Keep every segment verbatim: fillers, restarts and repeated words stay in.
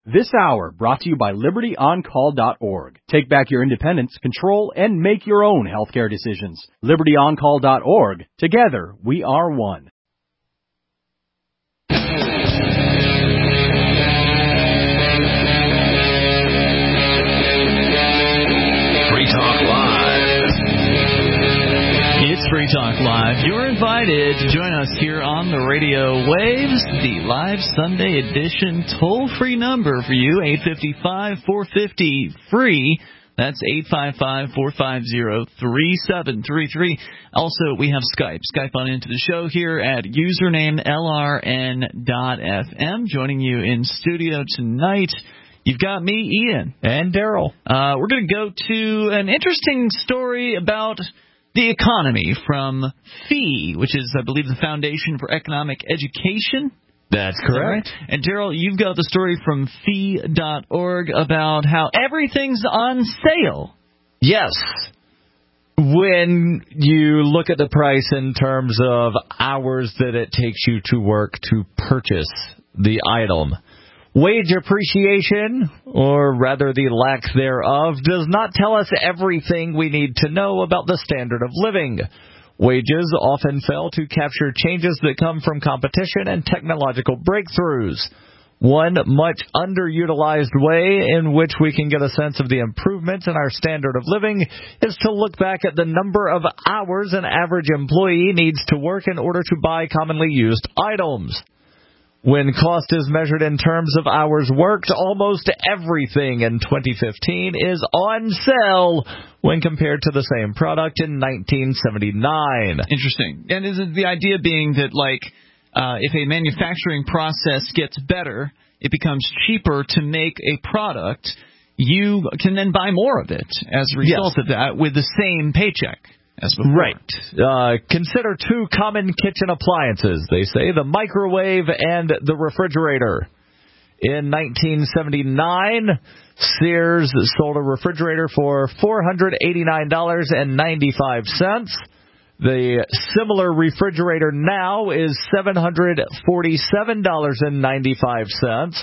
This hour brought to you by Liberty On Call dot org. Take back your independence, control, and make your own healthcare decisions. Liberty On Call dot org. Together, we are one. Free Talk Live. It's Free Talk Live. You're invited to join us here on the radio waves. The live Sunday edition toll-free number for you, eight five five, four five zero, free. That's eight five five, four five zero, three seven three three. Also, we have Skype. Skype on into the show here at username L R N dot F M. Joining you in studio tonight, you've got me, Ian. And Daryl. Uh, we're going to go to an interesting story about the economy from F E E, which is, I believe, the Foundation for Economic Education. That's correct. That right? And, Daryl, you've got the story from F E E dot org about how everything's on sale. Yes. When you look at the price in terms of hours that it takes you to work to purchase the item, wage appreciation, or rather the lack thereof, does not tell us everything we need to know about the standard of living. Wages often fail to capture changes that come from competition and technological breakthroughs. One much underutilized way in which we can get a sense of the improvements in our standard of living is to look back at the number of hours an average employee needs to work in order to buy commonly used items. When cost is measured in terms of hours worked, almost everything in twenty fifteen is on sale when compared to the same product in nineteen seventy-nine. Interesting. And is it the idea being that, like, uh, if a manufacturing process gets better, it becomes cheaper to make a product, you can then buy more of it as a result yes. of that with the same paycheck as before. Right. Uh, consider two common kitchen appliances, they say, the microwave and the refrigerator. In nineteen seventy-nine, Sears sold a refrigerator for four hundred eighty-nine dollars and ninety-five cents. The similar refrigerator now is seven hundred forty-seven dollars and ninety-five cents.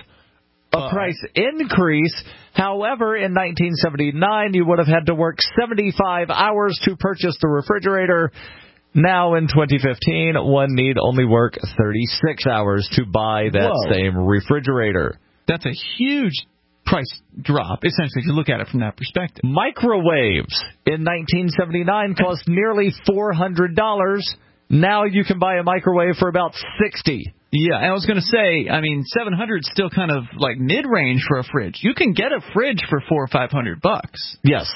A price increase. However, in nineteen seventy-nine, you would have had to work seventy-five hours to purchase the refrigerator. Now, in twenty fifteen, one need only work thirty-six hours to buy that Whoa. same refrigerator. That's a huge price drop, essentially, if you look at it from that perspective. Microwaves in nineteen seventy-nine cost nearly four hundred dollars. Now you can buy a microwave for about sixty dollars. Yeah, I was going to say, I mean, seven hundred is still kind of like mid-range for a fridge. You can get a fridge for four or five hundred bucks. Yes,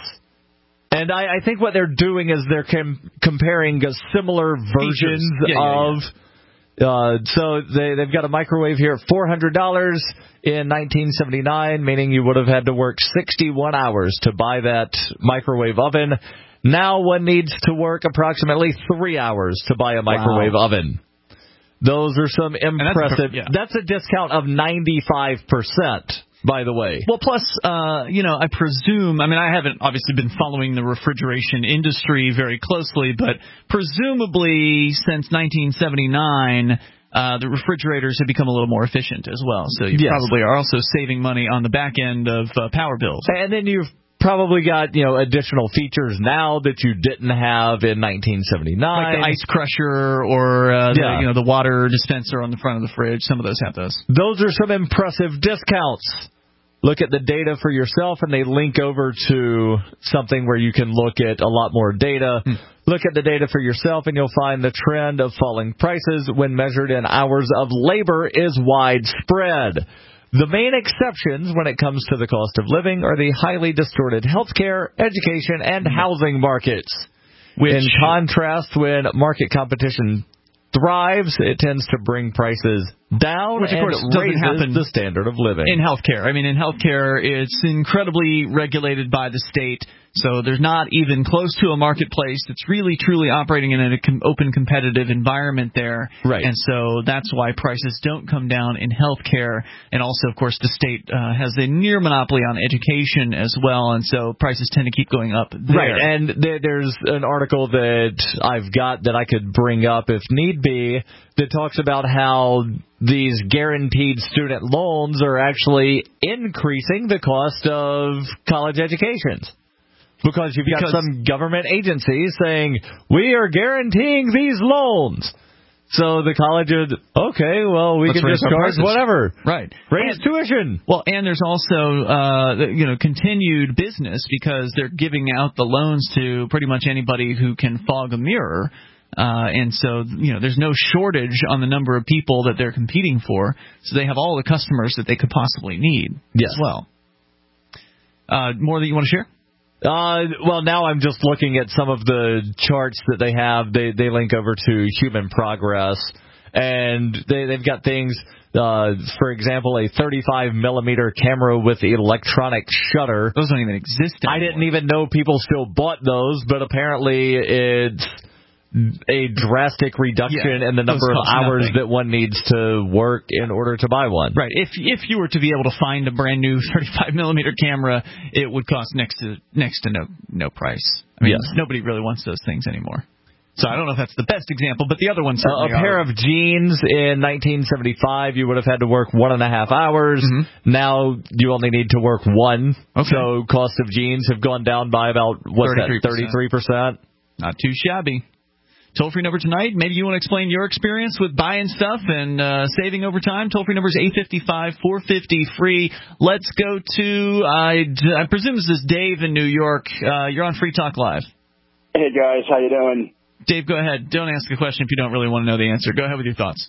and I, I think what they're doing is they're com- comparing a similar versions yeah, yeah, of. Yeah. Uh, so they they've got a microwave here at four hundred dollars in nineteen seventy-nine, meaning you would have had to work sixty-one hours to buy that microwave oven. Now one needs to work approximately three hours to buy a microwave wow. oven. Those are some impressive. That's, yeah. that's a discount of ninety-five percent, by the way. Well, plus, uh, you know, I presume, I mean, I haven't obviously been following the refrigeration industry very closely, but presumably since nineteen seventy-nine, uh, the refrigerators have become a little more efficient as well. So you yes. probably are also saving money on the back end of uh, power bills. And then you've probably got, you know, additional features now that you didn't have in nineteen seventy-nine. Like the ice crusher or, uh, the, yeah. you know, the water dispenser on the front of the fridge. Some of those have those. Those are some impressive discounts. Look at the data for yourself, and they link over to something where you can look at a lot more data. Hmm. Look at the data for yourself, and you'll find the trend of falling prices when measured in hours of labor is widespread. The main exceptions when it comes to the cost of living are the highly distorted healthcare, education, and housing markets. Which, in contrast, when market competition thrives, it tends to bring prices down, which of course and doesn't raises happen the standard of living. In healthcare. I mean, in healthcare, it's incredibly regulated by the state. So there's not even close to a marketplace that's really, truly operating in an com- open, competitive environment there. Right. And so that's why prices don't come down in healthcare. And also, of course, the state uh, has a near monopoly on education as well. And so prices tend to keep going up there. Right. And there, there's an article that I've got that I could bring up if need be that talks about how these guaranteed student loans are actually increasing the cost of college educations. Because you've got because, some government agencies saying, we are guaranteeing these loans. So the college would, okay, well, we can just charge whatever. Right. Raise and, tuition. Well, and there's also, uh, you know, continued business because they're giving out the loans to pretty much anybody who can fog a mirror. Uh, and so, you know, there's no shortage on the number of people that they're competing for. So they have all the customers that they could possibly need yes. as well. Uh, more that you want to share? Uh, well, now I'm just looking at some of the charts that they have. They they link over to Human Progress, and they, they've got things, uh, for example, a thirty-five millimeter camera with electronic shutter. Those don't even exist anymore. I didn't even know people still bought those, but apparently it's a drastic reduction yeah, in the number of hours nothing. that one needs to work in order to buy one. Right. If if you were to be able to find a brand new thirty-five millimeter camera, it would cost next to next to no no price. I mean, yes. Nobody really wants those things anymore. So I don't know if that's the best example, but the other ones certainly uh, a pair are. of jeans in nineteen seventy-five, you would have had to work one and a half hours. Mm-hmm. Now you only need to work one. Okay. So cost of jeans have gone down by about what's that, thirty-three percent? Not too shabby. Toll-free number tonight, maybe you want to explain your experience with buying stuff and uh, saving over time. Toll-free number is eight five five, four five zero, free. Let's go to, I, I presume this is Dave in New York. Uh, you're on Free Talk Live. Hey, guys. How you doing? Dave, go ahead. Don't ask a question if you don't really want to know the answer. Go ahead with your thoughts.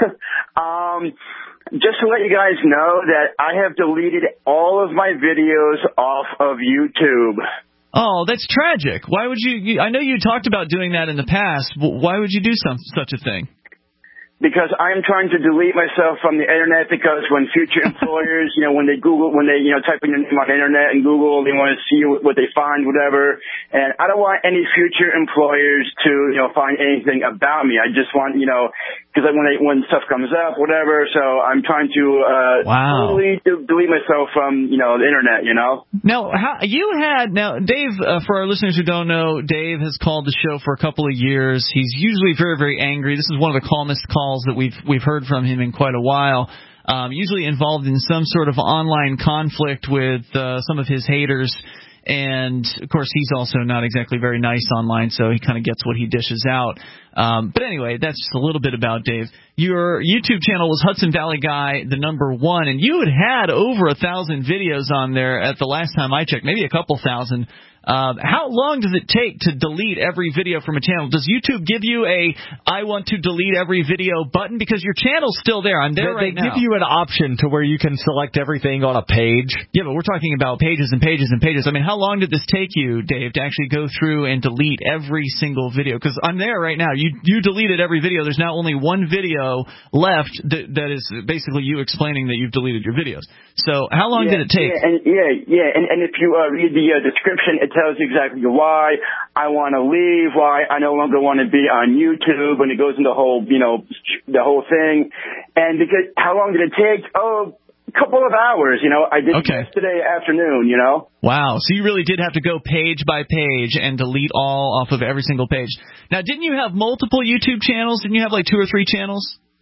um, just to let you guys know that I have deleted all of my videos off of YouTube. Oh, that's tragic. Why would you, you? I know you talked about doing that in the past. Why would you do some such a thing? Because I'm trying to delete myself from the internet. Because when future employers, you know, when they Google, when they, you know, type in your name on the internet and Google, they want to see what they find, whatever. And I don't want any future employers to, you know, find anything about me. I just want, you know, because when they, when stuff comes up, whatever. So I'm trying to uh, wow. totally de- delete myself from, you know, the internet. You know. Now, how, you had now, Dave. Uh, for our listeners who don't know, Dave has called the show for a couple of years. He's usually very, very angry. This is one of the calmest calls that we've we've heard from him in quite a while. Um, usually involved in some sort of online conflict with uh, some of his haters. And, of course, he's also not exactly very nice online, so he kind of gets what he dishes out. Um, but anyway, that's just a little bit about Dave. Your YouTube channel was Hudson Valley Guy, the number one, and you had had over a thousand videos on there at the last time I checked, maybe a couple thousand. Uh, how long does it take to delete every video from a channel? Does YouTube give you a I want to delete every video button? Because your channel's still there. I'm there they, right they now. They give you an option to where you can select everything on a page. Yeah, but we're talking about pages and pages and pages. I mean, how long did this take you, Dave, to actually go through and delete every single video? Because I'm there right now. You you deleted every video. There's now only one video left that, that is basically you explaining that you've deleted your videos. So how long yeah, did it take? Yeah, and, yeah, yeah. And, and if you uh, read the uh, description, it tells you exactly why I want to leave, why I no longer want to be on YouTube, and it goes into the whole, you know, the whole thing. And because how long did it take? Oh, a couple of hours, you know. I did okay. it yesterday afternoon, you know. Wow. So you really did have to go page by page and delete all off of every single page. Now, didn't you have multiple YouTube channels? Didn't you have like two or three channels?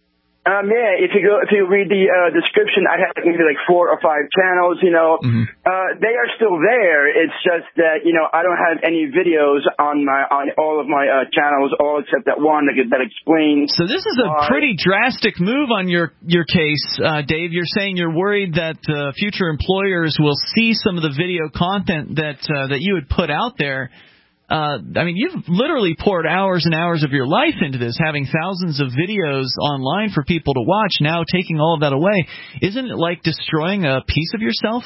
Um, yeah, if you go, if you read the uh, description, I have maybe like four or five channels, you know. Mm-hmm. Uh, they are still there. It's just that, you know, I don't have any videos on my, on all of my uh, channels, all except that one that, that explains. So this is a why. pretty drastic move on your, your case, uh, Dave. You're saying you're worried that uh, future employers will see some of the video content that, uh, that you had put out there. Uh, I mean, you've literally poured hours and hours of your life into this, having thousands of videos online for people to watch. Now taking all of that away, isn't it like destroying a piece of yourself?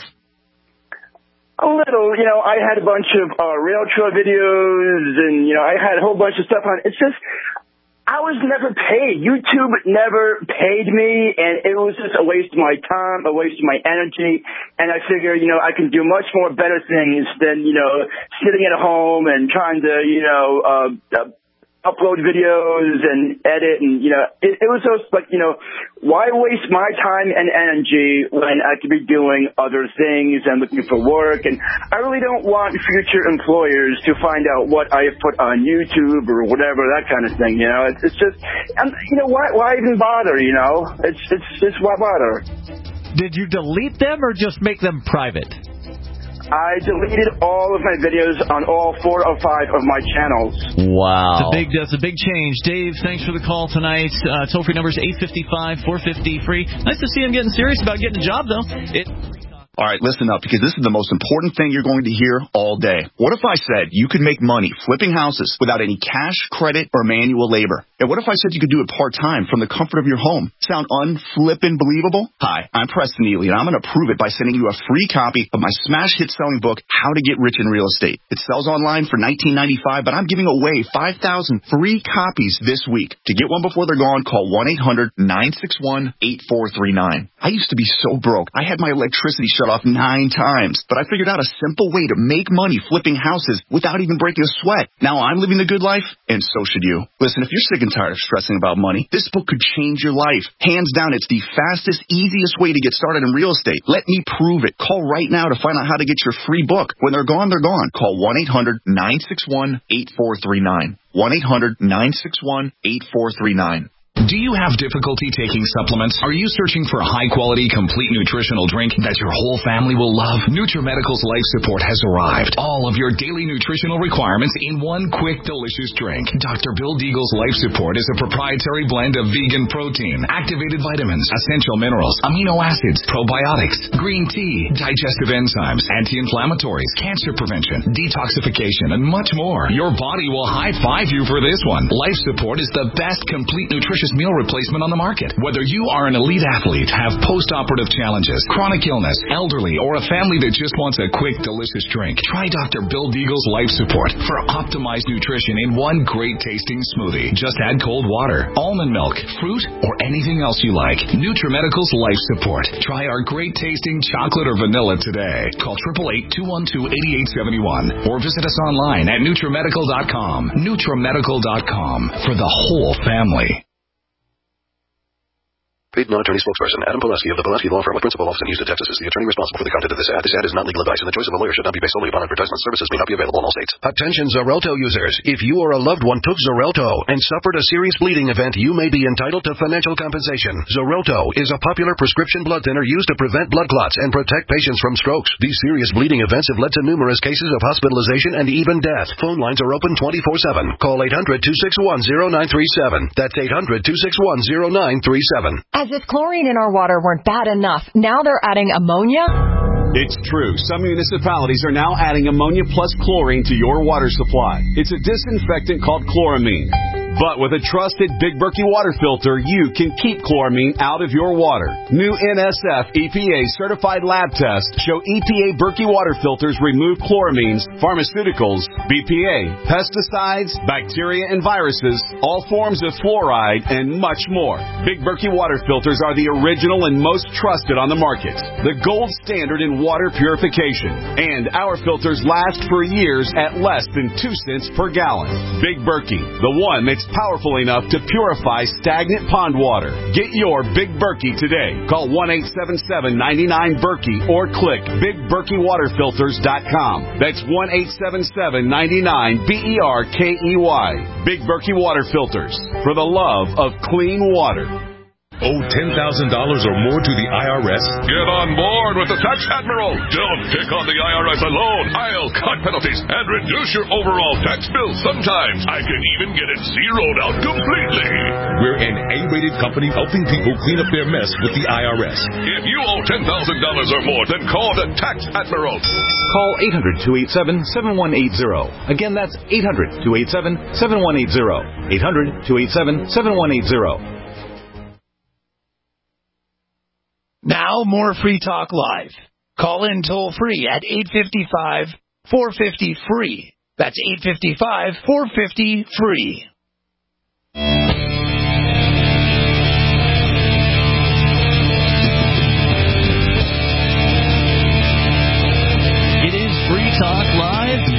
A little, you know, I had a bunch of uh, rail trail videos, and, you know, I had a whole bunch of stuff on. It's just, I was never paid. YouTube never paid me, and it was just a waste of my time, a waste of my energy. And I figure, you know, I can do much more better things than, you know, sitting at home and trying to, you know, uh, uh upload videos and edit, and, you know, it, it was just like, you know, why waste my time and energy when I could be doing other things and looking for work? And I really don't want future employers to find out what I have put on YouTube or whatever, that kind of thing, you know? It's, it's just, and, you know, why, why even bother, you know? It's, it's, it's why bother? Did you delete them or just make them private? I deleted all of my videos on all four or five of my channels. It's Wow. a big, that's a big change. Dave, thanks for the call tonight. Uh, toll-free number is eight five five, four five zero, free. Nice to see him getting serious about getting a job, though. It All right, listen up, because this is the most important thing you're going to hear all day. What if I said you could make money flipping houses without any cash, credit, or manual labor? And what if I said you could do it part-time from the comfort of your home? Sound unflippin' believable? Hi, I'm Preston Neely, and I'm going to prove it by sending you a free copy of my smash hit selling book, How to Get Rich in Real Estate. It sells online for nineteen ninety-five dollars, but I'm giving away five thousand free copies this week. To get one before they're gone, call one eight hundred, nine six one, eight four three nine. I used to be so broke. I had my electricity shut off nine times, but I figured out a simple way to make money flipping houses without even breaking a sweat. Now I'm living the good life, and so should you. Listen, if you're sick and tired of stressing about money, this book could change your life. Hands down, it's the fastest, easiest way to get started in real estate. Let me prove it. Call right now to find out how to get your free book. When they're gone, they're gone. Call one eight hundred, nine six one, eight four three nine. one eight hundred, nine six one, eight four three nine. Do you have difficulty taking supplements? Are you searching for a high-quality, complete nutritional drink that your whole family will love? NutriMedical's Life Support has arrived. All of your daily nutritional requirements in one quick, delicious drink. Doctor Bill Deagle's Life Support is a proprietary blend of vegan protein, activated vitamins, essential minerals, amino acids, probiotics, green tea, digestive enzymes, anti-inflammatories, cancer prevention, detoxification, and much more. Your body will high-five you for this one. Life Support is the best complete nutrition meal replacement on the market. Whether you are an elite athlete, have post-operative challenges, chronic illness, elderly, or a family that just wants a quick, delicious drink, try Doctor Bill Deagle's Life Support for optimized nutrition in one great-tasting smoothie. Just add cold water, almond milk, fruit, or anything else you like. NutriMedical's Life Support. Try our great-tasting chocolate or vanilla today. Call eight eight eight, two one two, eight eight seven one or visit us online at NutriMedical dot com. NutriMedical dot com for the whole family. Paid non-attorney spokesperson Adam Pulaski of the Pulaski Law Firm of Principal Office in Houston, Texas is the attorney responsible for the content of this ad. This ad is not legal advice, and the choice of a lawyer should not be based solely upon advertisement. Services may not be available in all states. Attention Xarelto users. If you or a loved one took Xarelto and suffered a serious bleeding event, you may be entitled to financial compensation. Xarelto is a popular prescription blood thinner used to prevent blood clots and protect patients from strokes. These serious bleeding events have led to numerous cases of hospitalization and even death. Phone lines are open twenty-four seven. Call eight hundred, two six one, zero nine three seven. That's eight hundred, two six one, zero nine three seven. As if chlorine in our water weren't bad enough, now they're adding ammonia? It's true. Some municipalities are now adding ammonia plus chlorine to your water supply. It's a disinfectant called chloramine. But with a trusted Big Berkey water filter, you can keep chloramine out of your water. New N S F E P A certified lab tests show E P A Berkey water filters remove chloramines, pharmaceuticals, B P A, pesticides, bacteria and viruses, all forms of fluoride, and much more. Big Berkey water filters are the original and most trusted on the market. The gold standard in water purification. And our filters last for years at less than two cents per gallon. Big Berkey, the one that's powerful enough to purify stagnant pond water. Get your Big Berkey today. Call one eight seven seven, nine nine, Berkey or click big berkey water filters dot com. That's one eight seven seven, nine nine, B E R K E Y. Big Berkey Water Filters. For the love of clean water. Owe ten thousand dollars or more to the I R S? Get on board with the Tax Admiral. Don't pick on the I R S alone. I'll cut penalties and reduce your overall tax bill. Sometimes I can even get it zeroed out completely. We're an A-rated company helping people clean up their mess with the I R S. If you owe ten thousand dollars or more, then call the Tax Admiral. Call eight hundred, two eight seven, seven one eight zero. Again, that's eight hundred, two eight seven, seven one eight zero. eight hundred, two eight seven, seven one eight zero. Now, more Free Talk Live. Call in toll free at eight five five, four five zero, free. That's eight five five, four five zero, free. It is Free Talk Live.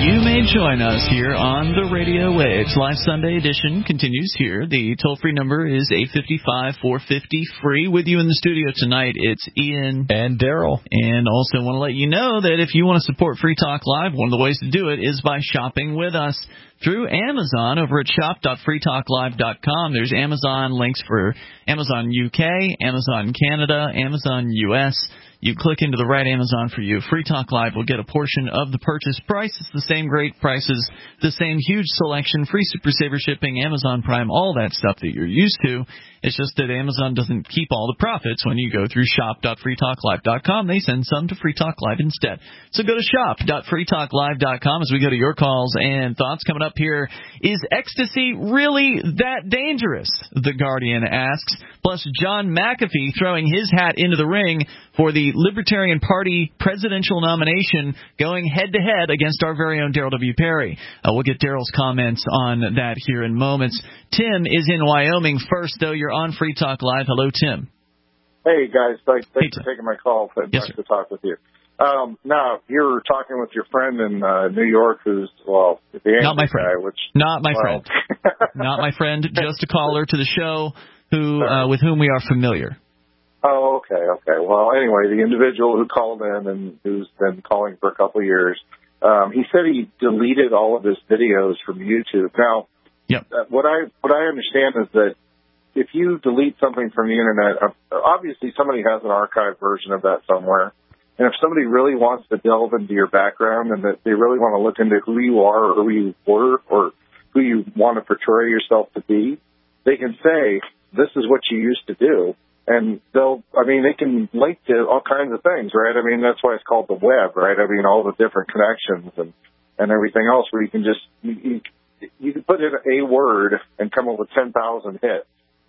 you may join us here on the radio waves. Live Sunday edition continues here. The toll-free number is eight five five, four five zero, free. With you in the studio tonight, it's Ian. And Daryl. And also want to let you know that if you want to support Free Talk Live, one of the ways to do it is by shopping with us through Amazon over at shop dot free talk live dot com. There's Amazon links for Amazon U K, Amazon Canada, Amazon U S. You click into the right Amazon for you. Free Talk Live will get a portion of the purchase price. It's the same great prices, the same huge selection, free Super Saver shipping, Amazon Prime, all that stuff that you're used to. It's just that Amazon doesn't keep all the profits when you go through shop dot free talk live dot com. They send some to Free Talk Live instead. So go to shop dot free talk live dot com as we go to your calls and thoughts. Coming up here, is ecstasy really that dangerous? The Guardian asks. Plus, John McAfee throwing his hat into the ring for the Libertarian Party presidential nomination, going head-to-head against our very own Daryl W. Perry. Uh, we'll get Daryl's comments on that here in moments. Tim is in Wyoming first, though. You're on Free Talk Live. Hello, Tim. Hey, guys. Thanks, thanks hey, for taking my call. It's yes, nice to talk with you. Um, now, you were talking with your friend in uh, New York who's, well, the angry Not my friend. guy, which, Not my well. friend. Not my friend. Just a caller to the show who uh, with whom we are familiar. Oh, okay, okay. Well, anyway, the individual who called in and who's been calling for a couple of years, um, he said he deleted all of his videos from YouTube. Now, yep. uh, what I what I understand is that if you delete something from the internet, uh, obviously somebody has an archived version of that somewhere. And if somebody really wants to delve into your background and that they really want to look into who you are or who you were or who you want to portray yourself to be, they can say, this is what you used to do. And they'll, I mean, they can link to all kinds of things, right? I mean, that's why it's called the web, right? I mean, all the different connections and, and everything else where you can just, you, you, you can put in a word and come up with ten thousand hits.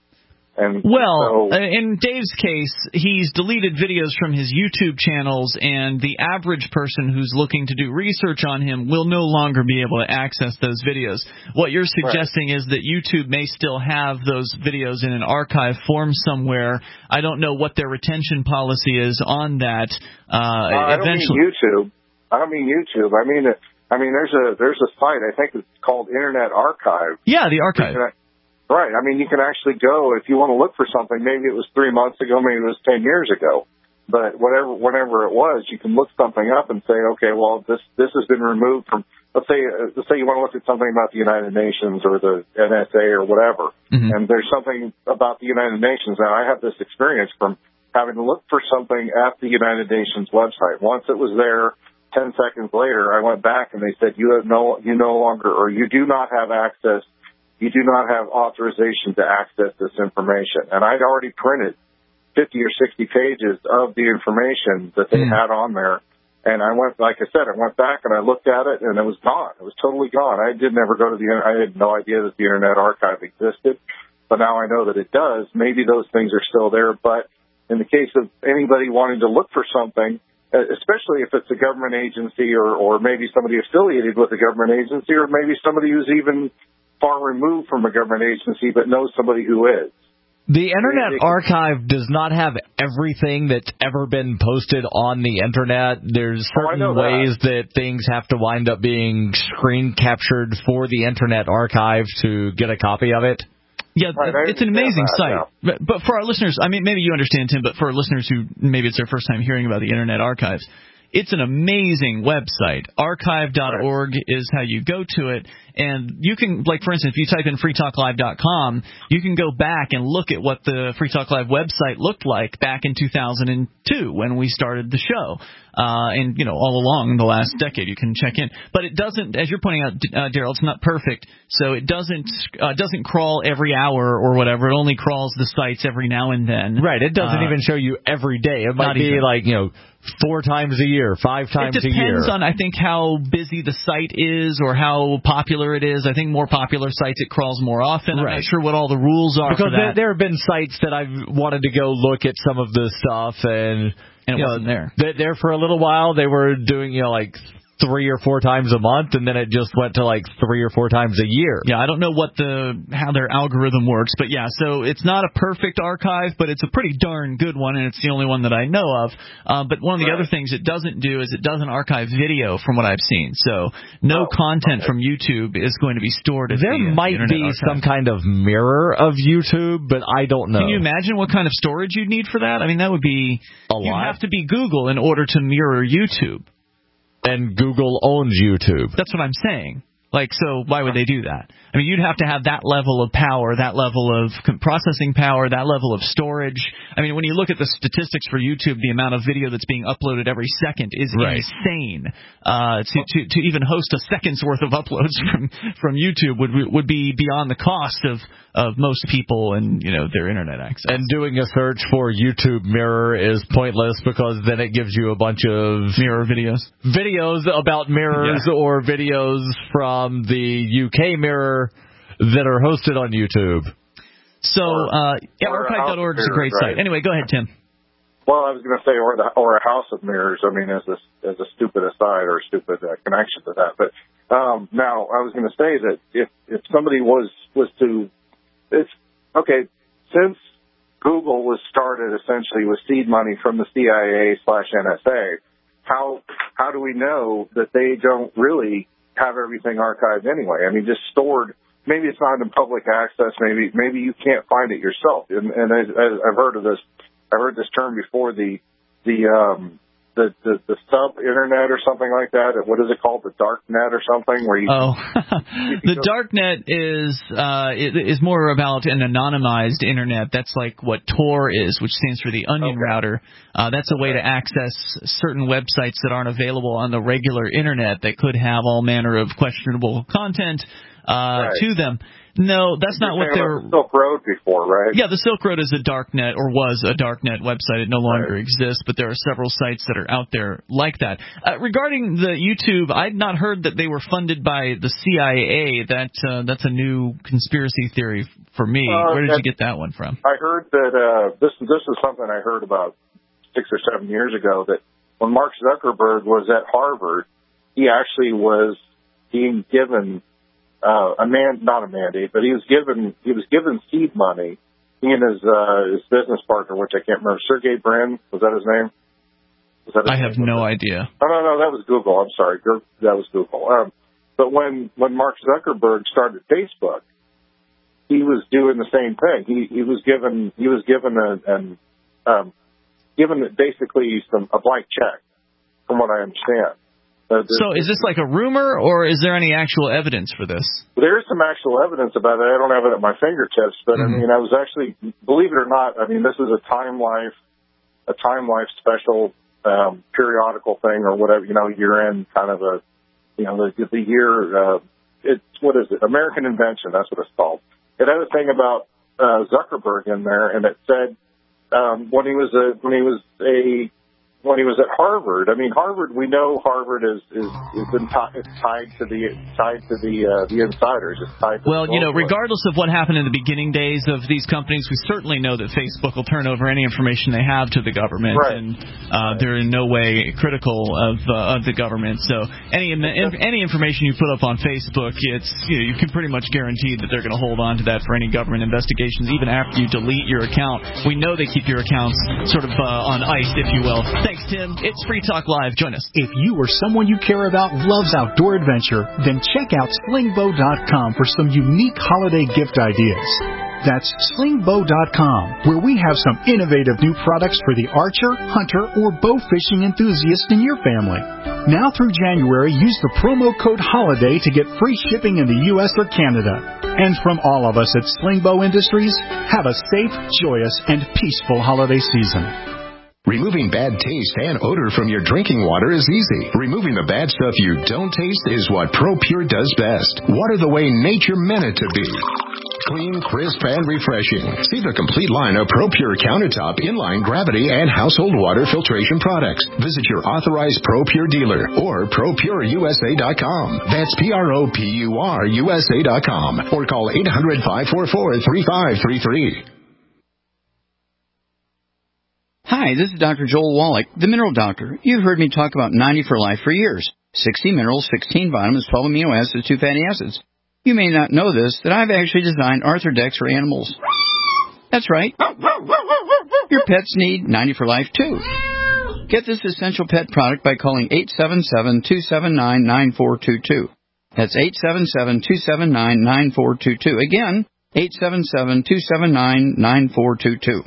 And well, so, in Dave's case, he's deleted videos from his YouTube channels, and the average person who's looking to do research on him will no longer be able to access those videos. What you're suggesting right. is that YouTube may still have those videos in an archive form somewhere. I don't know what their retention policy is on that. Uh, uh, I don't eventually, mean YouTube. I don't mean YouTube. I mean, I mean, there's a there's a site. I think it's called Internet Archive. Yeah, the archive. Right. I mean, you can actually go if you want to look for something. Maybe it was three months ago. Maybe it was ten years ago. But whatever, whenever it was, you can look something up and say, okay, well, this this has been removed from. Let's say, uh, let's say you want to look at something about the United Nations or the N S A or whatever, mm-hmm. and there's something about the United Nations. Now, I have this experience from having to look for something at the United Nations website. Once it was there, ten seconds later, I went back and they said, you have no, you no longer, or you do not have access. You do not have authorization to access this information. And I'd already printed fifty or sixty pages of the information that they mm. had on there. And I went, like I said, I went back and I looked at it and it was gone. It was totally gone. I didn't ever go to the, I had no idea that the Internet Archive existed, but now I know that it does. Maybe those things are still there, but in the case of anybody wanting to look for something, especially if it's a government agency or, or maybe somebody affiliated with a government agency or maybe somebody who's even far removed from a government agency but knows somebody who is. The Internet Archive does not have everything that's ever been posted on the Internet. There's certain oh, ways that. that things have to wind up being screen captured for the Internet Archive to get a copy of it. Yeah, right, it's an amazing that, site. But, but for our listeners, I mean, maybe you understand, Tim, but for our listeners who maybe it's their first time hearing about the Internet Archives, it's an amazing website. archive dot org is how you go to it. And you can, like, for instance, if you type in free talk live dot com, you can go back and look at what the Free Talk Live website looked like back in two thousand two when we started the show. Uh, and, you know, all along the last decade, you can check in. But it doesn't, as you're pointing out, uh, Daryl, it's not perfect. So it doesn't uh, doesn't crawl every hour or whatever. It only crawls the sites every now and then. Right. It doesn't uh, even show you every day. It might be even. like, you know, four times a year, five times a year. It depends on, I think, how busy the site is or how popular it is. I think more popular sites, it crawls more often. I'm right. not sure what all the rules are because for that. There, there have been sites that I've wanted to go look at some of the stuff, and, and it you wasn't know, there. They, there for a little while, they were doing, you know, like three or four times a month, and then it just went to like three or four times a year. Yeah, I don't know what the how their algorithm works, but yeah, so it's not a perfect archive, but it's a pretty darn good one, and it's the only one that I know of. Uh, but one of the right. other things it doesn't do is it doesn't archive video, from what I've seen. So no oh, content okay. from YouTube is going to be stored. At there the, uh, might the be archive. some kind of mirror of YouTube, but I don't know. Can you imagine what kind of storage you'd need for that? I mean, that would be a you'd lot. have to be Google in order to mirror YouTube. And Google owns YouTube. That's what I'm saying. Like, so why would they do that? I mean, you'd have to have that level of power, that level of processing power, that level of storage. I mean, when you look at the statistics for YouTube, the amount of video that's being uploaded every second is right. insane. Uh, to, to to even host a second's worth of uploads from from YouTube would would be beyond the cost of of most people and, you know, their internet access. And doing a search for YouTube Mirror is pointless because then it gives you a bunch of mirror videos, videos about mirrors yeah. or videos from the U K Mirror that are hosted on YouTube. So, uh, yeah, archive dot org is a great right? site. Anyway, go ahead, Tim. Well, I was going to say, or the, or a house of mirrors. I mean, as a as a stupid aside or a stupid uh, connection to that. But um, now, I was going to say that if if somebody was was to, it's okay. Since Google was started essentially with seed money from the C I A slash N S A, how how do we know that they don't really have everything archived anyway? I mean, just stored. Maybe it's not in public access. Maybe maybe you can't find it yourself. And, and I, I've heard of this. I've heard this term before. The the um the the, the sub internet or something like that. What is it called? The dark net or something? Where you oh, you the go. dark net is uh is more about an anonymized internet. That's like what Tor is, which stands for the Onion okay. Router. Uh, that's a way to access certain websites that aren't available on the regular internet that could have all manner of questionable content uh, right. to them. No, that's You're not what they're. The Silk Road before, right? Yeah, the Silk Road is a darknet, or was a darknet website. It no longer right. exists, but there are several sites that are out there like that. Uh, regarding the YouTube, I'd not heard that they were funded by the C I A. That uh, that's a new conspiracy theory for me. Uh, Where did you get that one from? I heard that uh, this this is something I heard about six or seven years ago. That when Mark Zuckerberg was at Harvard, he actually was being given. Uh, a man, not a mandate, but he was given he was given seed money. He and his uh, his business partner, which I can't remember, Sergey Brin, was that his name? Was that his I name? have no idea. Oh no, no, that was Google. I'm sorry, that was Google. Um, but when when Mark Zuckerberg started Facebook, he was doing the same thing. He he was given he was given a an um, given basically some a blank check, from what I understand. Uh, so is this like a rumor, or is there any actual evidence for this? There is some actual evidence about it. I don't have it at my fingertips, but mm-hmm. I mean, I was actually, believe it or not, I mean, this is a Time Life, a Time Life special um, periodical thing or whatever, you know, year-end kind of a, you know, the, the year, uh, it's, what is it, American Invention, that's what it's called. It had a thing about uh, Zuckerberg in there, and it said um, when he was a, when he was a, when he was at Harvard. I mean, Harvard, we know Harvard is is is been t- tied to the tied to the uh, the insiders. It's tied to well, the you know, regardless of what happened in the beginning days of these companies, we certainly know that Facebook will turn over any information they have to the government, right. and uh, they're in no way critical of uh, of the government. So any any information you put up on Facebook, it's you know, you can pretty much guarantee that they're going to hold on to that for any government investigations, even after you delete your account. We know they keep your accounts sort of uh, on ice, if you will. Thanks, Tim. It's Free Talk Live. Join us. If you or someone you care about loves outdoor adventure, then check out sling bow dot com for some unique holiday gift ideas. That's sling bow dot com, where we have some innovative new products for the archer, hunter, or bow fishing enthusiast in your family. Now through January, use the promo code HOLIDAY to get free shipping in the U S or Canada. And from all of us at Sling Bow Industries, have a safe, joyous, and peaceful holiday season. Removing bad taste and odor from your drinking water is easy. Removing the bad stuff you don't taste is what ProPure does best. Water the way nature meant it to be. Clean, crisp, and refreshing. See the complete line of ProPure countertop, inline, gravity, and household water filtration products. Visit your authorized ProPure dealer or pro pure u s a dot com. That's P R O P U R U S A dot com. Or call eight hundred, five four four, three five three three. Hi, this is Doctor Joel Wallach, the Mineral Doctor. You've heard me talk about ninety for Life for years. sixty minerals, sixteen vitamins, twelve amino acids, two fatty acids. You may not know this, that I've actually designed Arthrodex for animals. That's right. Your pets need ninety for life, too. Get this essential pet product by calling eight seven seven, two seven nine, nine four two two. That's eight seven seven, two seven nine, nine four two two. Again, eight seven seven, two seven nine, nine four two two.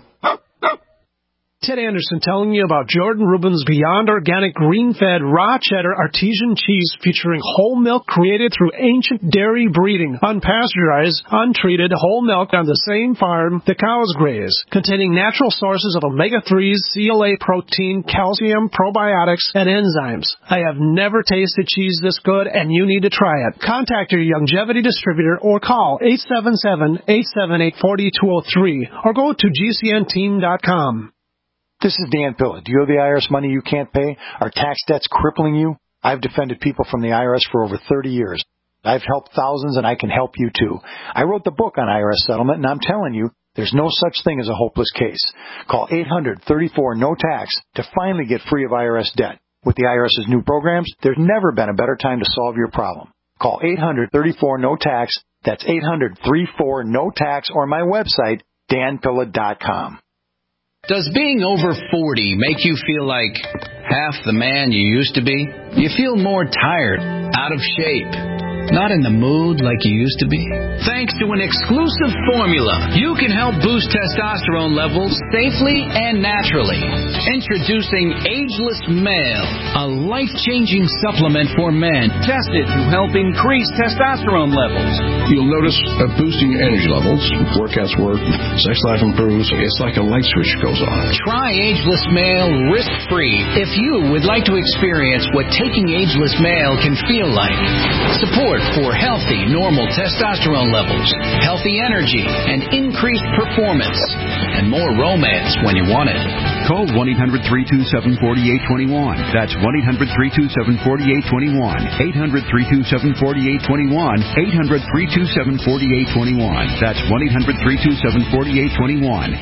Ted Anderson telling you about Jordan Rubin's Beyond Organic Green-Fed Raw Cheddar Artesian Cheese featuring whole milk created through ancient dairy breeding, unpasteurized, untreated whole milk on the same farm the cows graze, containing natural sources of omega threes, C L A protein, calcium, probiotics, and enzymes. I have never tasted cheese this good, and you need to try it. Contact your Longevity distributor or call eight seven seven, eight seven eight, four two zero three or go to G C N team dot com. This is Dan Pilla. Do you owe the I R S money you can't pay? Are tax debts crippling you? I've defended people from the I R S for over thirty years. I've helped thousands, and I can help you, too. I wrote the book on I R S settlement, and I'm telling you, there's no such thing as a hopeless case. Call eight hundred, thirty-four, no tax to finally get free of I R S debt. With the IRS's new programs, there's never been a better time to solve your problem. Call eight hundred, thirty-four, no tax. That's eight hundred, thirty-four, no tax, or my website, dan pilla dot com. Does being over forty make you feel like half the man you used to be? You feel more tired, out of shape, not in the mood like you used to be? Thanks to an exclusive formula, you can help boost testosterone levels safely and naturally. Introducing Ageless Male, a life-changing supplement for men tested to help increase testosterone levels. You'll notice a boosting your energy levels, workouts work, sex life improves. It's like a light switch goes on. Try Ageless Male risk-free if you would like to experience what taking Ageless Male can feel like. Support for healthy, normal testosterone levels, healthy energy, and increased performance, and more romance when you want it. Call one eight hundred, three two seven, four eight two one. That's one eight hundred, three two seven, four eight two one. eight hundred, three two seven, four eight two one. eight hundred, three two seven, four eight two one. That's one eight hundred, three two seven, four eight two one.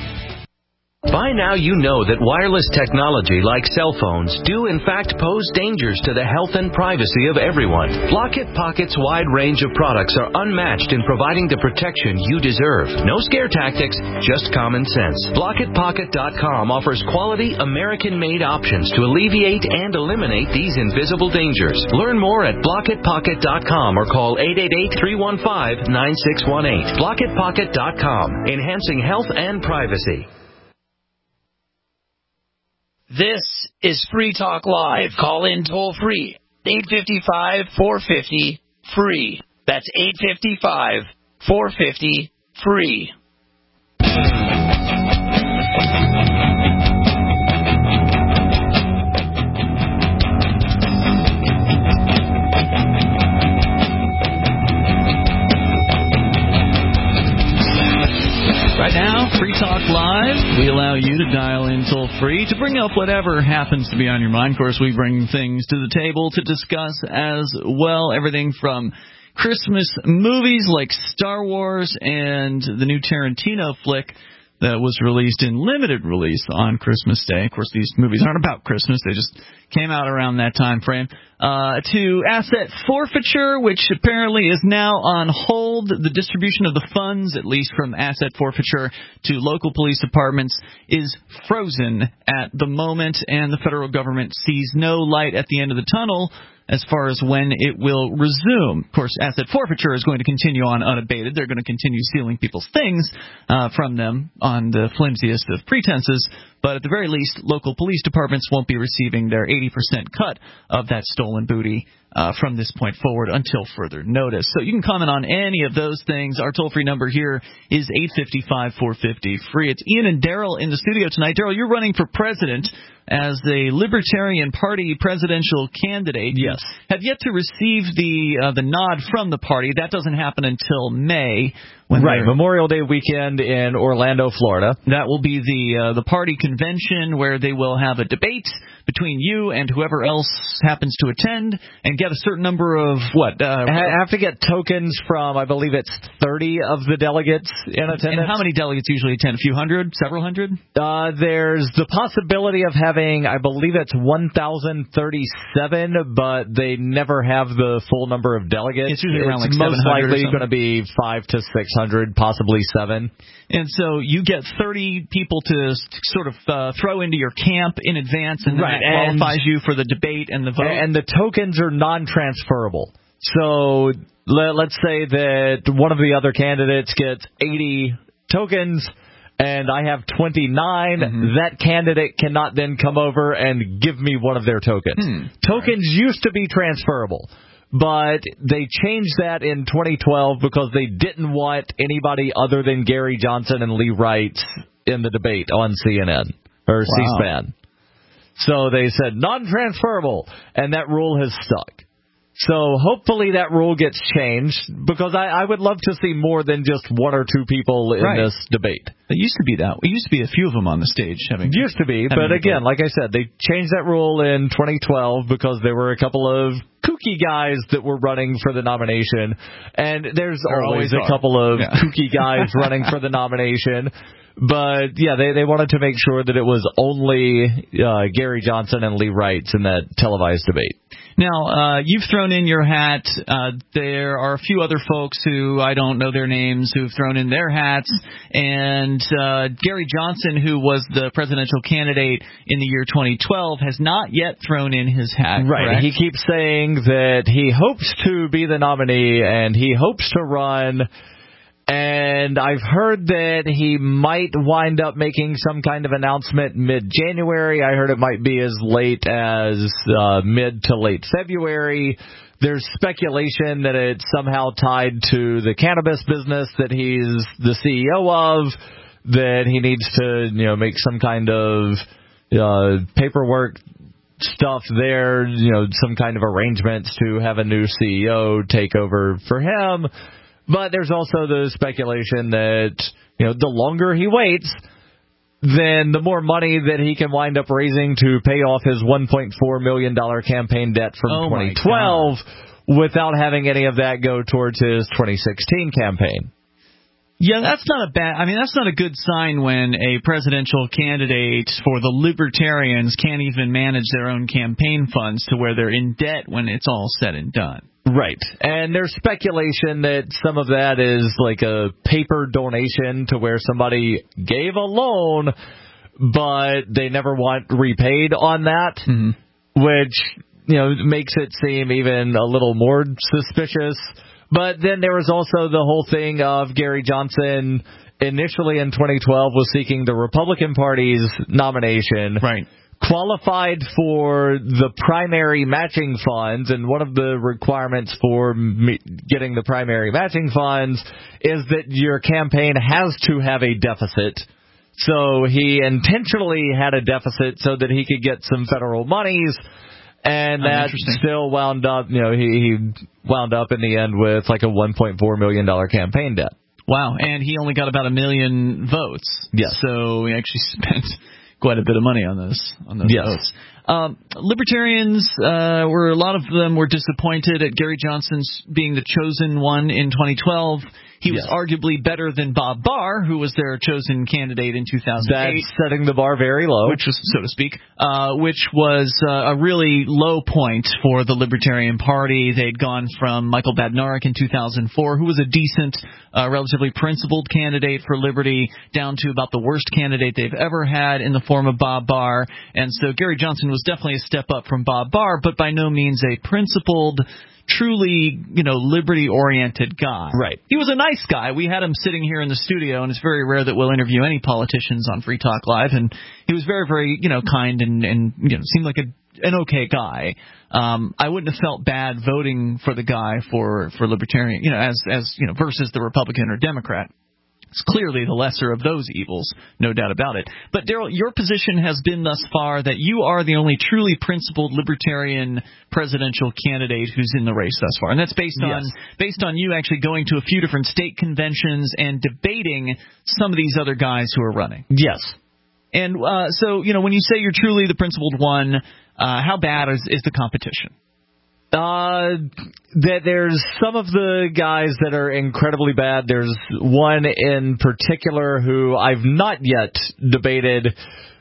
By now you know that wireless technology like cell phones do in fact pose dangers to the health and privacy of everyone. Blockit Pocket's wide range of products are unmatched in providing the protection you deserve. No scare tactics, just common sense. Blockit Pocket dot com offers quality American-made options to alleviate and eliminate these invisible dangers. Learn more at Blockit Pocket dot com or call eight eight eight, three one five, nine six one eight. Blockit Pocket dot com, enhancing health and privacy. This is Free Talk Live. Call in toll free. eight five five, four five zero, free. That's eight five five, four five zero, free. Right now, Free Talk Live, we allow you to dial in toll-free to bring up whatever happens to be on your mind. Of course, we bring things to the table to discuss as well, everything from Christmas movies like Star Wars and the new Tarantino flick that was released in limited release on Christmas Day. Of course, these movies aren't about Christmas. They just came out around that time frame. Uh, to asset forfeiture, which apparently is now on hold. The distribution of the funds, at least from asset forfeiture to local police departments, is frozen at the moment, and the federal government sees no light at the end of the tunnel as far as when it will resume. Of course, asset forfeiture is going to continue on unabated. They're going to continue stealing people's things uh, from them on the flimsiest of pretenses, but at the very least, local police departments won't be receiving their eighty percent cut of that stolen booty uh, from this point forward until further notice. So you can comment on any of those things. Our toll-free number here is eight five five, four five zero, free. It's Ian and Daryl in the studio tonight. Daryl, you're running for president as a Libertarian Party presidential candidate. Yes. Have yet to receive the uh, the nod from the party. That doesn't happen until May. When right, Memorial Day weekend in Orlando, Florida. That will be the uh, the party convention where they will have a debate between you and whoever else happens to attend and get a certain number of what? Uh, I have to get tokens from, I believe it's thirty of the delegates in attendance. And how many delegates usually attend? A few hundred? Several hundred? Uh, there's the possibility of having, I believe it's one thousand thirty-seven, but they never have the full number of delegates. It's usually around it's like most likely going to be five to six hundred, possibly seven. And so you get thirty people to sort of uh, throw into your camp in advance, and then right. that qualifies and, you for the debate and the vote. And the tokens are non-transferable. So let, let's say that one of the other candidates gets eighty tokens, and I have twenty-nine, mm-hmm. that candidate cannot then come over and give me one of their tokens. Hmm. Tokens right. used to be transferable. But they changed that in twenty twelve because they didn't want anybody other than Gary Johnson and Lee Wright in the debate on C N N or wow. C-SPAN. So they said non-transferable, and that rule has stuck. So hopefully that rule gets changed, because I, I would love to see more than just one or two people in right. this debate. It used to be that. It used to be a few of them on the stage. Having used to be, but again, like I said, they changed that rule in twenty twelve because there were a couple of kooky guys that were running for the nomination, and there's there always, always a couple of yeah. kooky guys running for the nomination. But, yeah, they, they wanted to make sure that it was only uh, Gary Johnson and Lee Wright in that televised debate. Now, uh, you've thrown in your hat. Uh, there are a few other folks who I don't know their names who've thrown in their hats. And uh, Gary Johnson, who was the presidential candidate in the year twenty twelve, has not yet thrown in his hat. Right. Correct? He keeps saying that he hopes to be the nominee and he hopes to run. And I've heard that he might wind up making some kind of announcement mid-January. I heard it might be as late as uh, mid to late February. There's speculation that it's somehow tied to the cannabis business that he's the C E O of, that he needs to, you know, make some kind of uh, paperwork stuff there, you know, some kind of arrangements to have a new C E O take over for him. But there's also the speculation that, you know, the longer he waits, then the more money that he can wind up raising to pay off his one point four million dollars campaign debt from oh twenty twelve without having any of that go towards his twenty sixteen campaign. Yeah, that's not a bad. I mean, that's not a good sign when a presidential candidate for the Libertarians can't even manage their own campaign funds to where they're in debt when it's all said and done. Right. And there's speculation that some of that is like a paper donation to where somebody gave a loan, but they never want repaid on that, mm-hmm. which, you know, makes it seem even a little more suspicious. But then there was also the whole thing of Gary Johnson initially in twenty twelve was seeking the Republican Party's nomination. Right. Qualified for the primary matching funds, and one of the requirements for me- getting the primary matching funds is that your campaign has to have a deficit. So he intentionally had a deficit so that he could get some federal monies, and oh, that still wound up, you know, he, he wound up in the end with like a one point four million dollars campaign debt. Wow, and he only got about a million votes. Yes. So he actually spent quite a bit of money on those on those yes. votes. Um, libertarians uh, were a lot of them were disappointed at Gary Johnson's being the chosen one in twenty twelve. He yes. was arguably better than Bob Barr, who was their chosen candidate in two thousand eight. That's setting the bar very low, which was, so to speak, uh, which was uh, a really low point for the Libertarian Party. They'd gone from Michael Badnarik in two thousand four, who was a decent, uh, relatively principled candidate for liberty, down to about the worst candidate they've ever had in the form of Bob Barr. And so Gary Johnson was definitely a step up from Bob Barr, but by no means a principled, truly, you know, liberty-oriented guy. Right. He was a nice guy. We had him sitting here in the studio, and it's very rare that we'll interview any politicians on Free Talk Live, and he was very, very, you know, kind and, and you know, seemed like a, an okay guy. Um, I wouldn't have felt bad voting for the guy for, for Libertarian, you know, as, as, you know, versus the Republican or Democrat. It's clearly the lesser of those evils, no doubt about it. But, Daryl, your position has been thus far that you are the only truly principled libertarian presidential candidate who's in the race thus far. And that's based on yes. based on you actually going to a few different state conventions and debating some of these other guys who are running. Yes. And uh, so, you know, when you say you're truly the principled one, uh, how bad is, is the competition? Uh, that there's some of the guys that are incredibly bad. There's one in particular who I've not yet debated,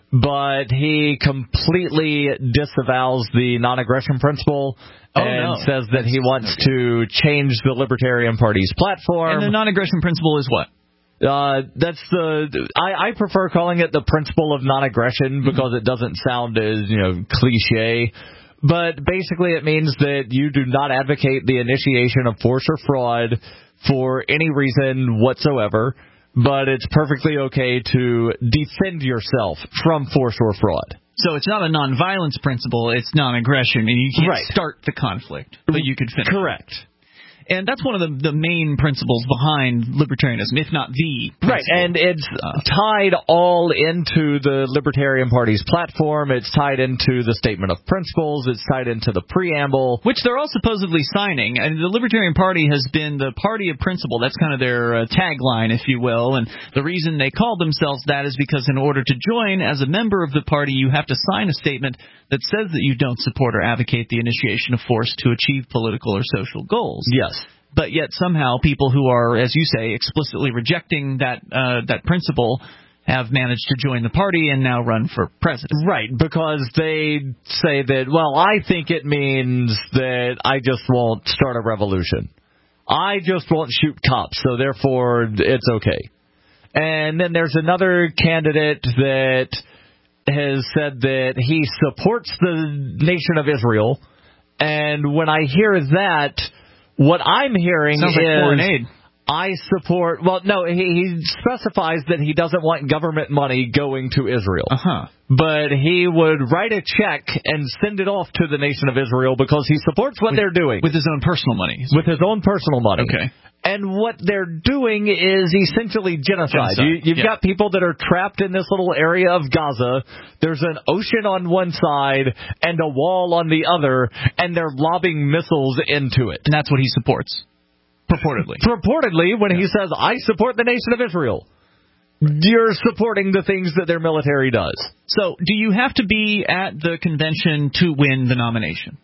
but he completely disavows the non-aggression principle oh, and no. says that he wants to change the Libertarian Party's platform. And the non-aggression principle is what? Uh, that's the I, I prefer calling it the principle of non-aggression because it doesn't sound as, you know, cliche. But basically it means that you do not advocate the initiation of force or fraud for any reason whatsoever, but it's perfectly okay to defend yourself from force or fraud. So it's not a nonviolence principle, it's non-aggression, and you can't right. start the conflict, but you could finish Correct. it. And that's one of the, the main principles behind libertarianism, if not the principle. Right, and it's uh, tied all into the Libertarian Party's platform. It's tied into the Statement of Principles. It's tied into the preamble. Which they're all supposedly signing. And the Libertarian Party has been the party of principle. That's kind of their uh, tagline, if you will. And the reason they call themselves that is because in order to join as a member of the party, you have to sign a statement that says that you don't support or advocate the initiation of force to achieve political or social goals. Yes. But yet somehow people who are, as you say, explicitly rejecting that uh, that principle have managed to join the party and now run for president. Right, because they say that, well, I think it means that I just won't start a revolution. I just won't shoot cops, so therefore it's okay. And then there's another candidate that has said that he supports the nation of Israel, and when I hear that, what I'm hearing Sounds is like foreign aid. I support, well, no, he, he specifies that he doesn't want government money going to Israel. Uh-huh. But he would write a check and send it off to the nation of Israel because he supports what with, they're doing. With his own personal money. With his own personal money. Okay. And what they're doing is essentially genocide. genocide. You, you've yeah. got people that are trapped in this little area of Gaza. There's an ocean on one side and a wall on the other, and they're lobbing missiles into it. And that's what he supports. Purportedly. Purportedly, when yeah. he says, I support the nation of Israel. You're supporting the things that their military does. So, do you have to be at the convention to win the nomination?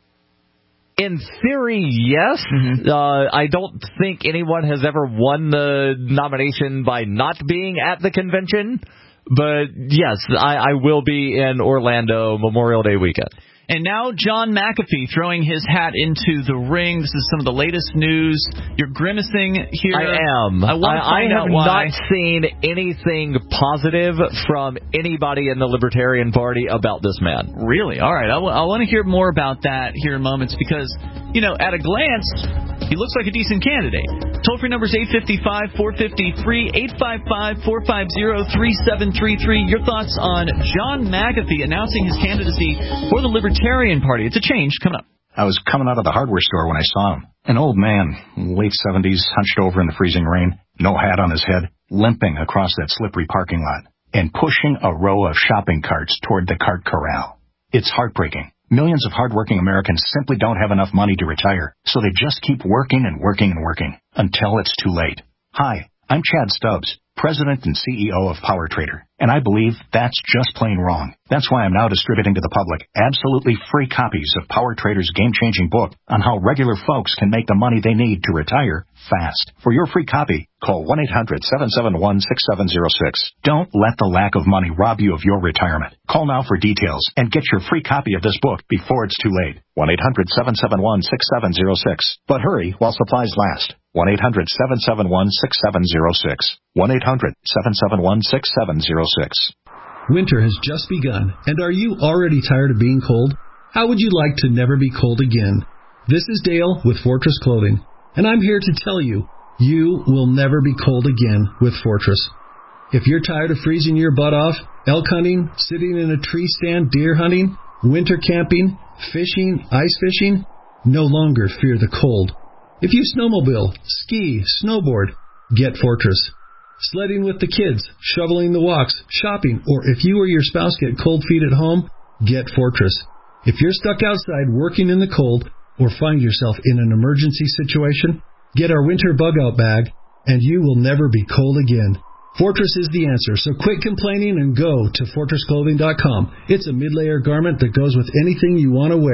In theory, yes. Mm-hmm. Uh, I don't think anyone has ever won the nomination by not being at the convention. But, yes, I, I will be in Orlando Memorial Day weekend. And now John McAfee throwing his hat into the ring. This is some of the latest news. You're grimacing here. I am. I, want to I, find I have out why. not seen anything positive from anybody in the Libertarian Party about this man. Really? All right. I, w- I want to hear more about that here in moments because, you know, at a glance, he looks like a decent candidate. Toll-free number is eight five five, four five zero, free, eight five five, four five zero, three seven three three. Your thoughts on John McAfee announcing his candidacy for the Libertarian Party. It's a change coming up. I was coming out of the hardware store when I saw him. An old man, late seventies, hunched over in the freezing rain, no hat on his head, limping across that slippery parking lot, and pushing a row of shopping carts toward the cart corral. It's heartbreaking. Millions of hardworking Americans simply don't have enough money to retire, so they just keep working and working and working until it's too late. Hi, I'm Chad Stubbs, President and C E O of PowerTrader, and I believe that's just plain wrong. That's why I'm now distributing to the public absolutely free copies of PowerTrader's game-changing book on how regular folks can make the money they need to retire fast. For your free copy, call one eight hundred, seven seven one, six seven zero six. Don't let the lack of money rob you of your retirement. Call now for details and get your free copy of this book before it's too late. one eight hundred, seven seven one, six seven zero six. But hurry while supplies last. one eight hundred, seven seven one, six seven zero six. one eight hundred, seven seven one, six seven zero six. Winter has just begun, and are you already tired of being cold? How would you like to never be cold again? This is Dale with Fortress Clothing, and I'm here to tell you, you will never be cold again with Fortress. If you're tired of freezing your butt off, elk hunting, sitting in a tree stand, deer hunting, winter camping, fishing, ice fishing, no longer fear the cold. If you snowmobile, ski, snowboard, get Fortress. Sledding with the kids, shoveling the walks, shopping, or if you or your spouse get cold feet at home, get Fortress. If you're stuck outside working in the cold or find yourself in an emergency situation, get our winter bug-out bag, and you will never be cold again. Fortress is the answer, so quit complaining and go to fortress clothing dot com. It's a mid-layer garment that goes with anything you want to wear.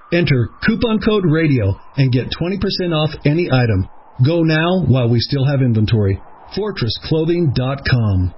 Enter coupon code radio and get twenty percent off any item. Go now while we still have inventory. fortress clothing dot com.